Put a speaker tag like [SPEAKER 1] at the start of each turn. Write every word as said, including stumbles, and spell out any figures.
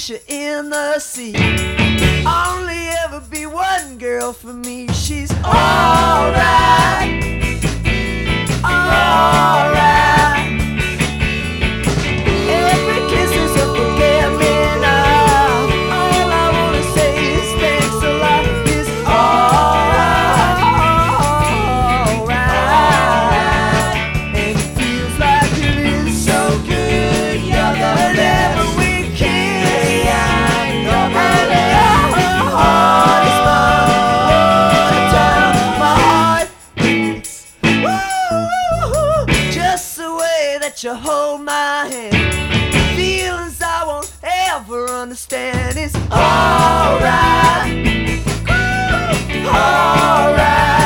[SPEAKER 1] pusher in the sea. Only ever be one girl for me. She's alright, alright. Every kiss is a forget me now. All I wanna say is thanks a lot. It's alright, and it feels like it is so good. Whenever we kiss, and your heart is mine. My heart beats. Woo, just the way that you hold my hand. Feelings I won't ever understand. It's alright, alright.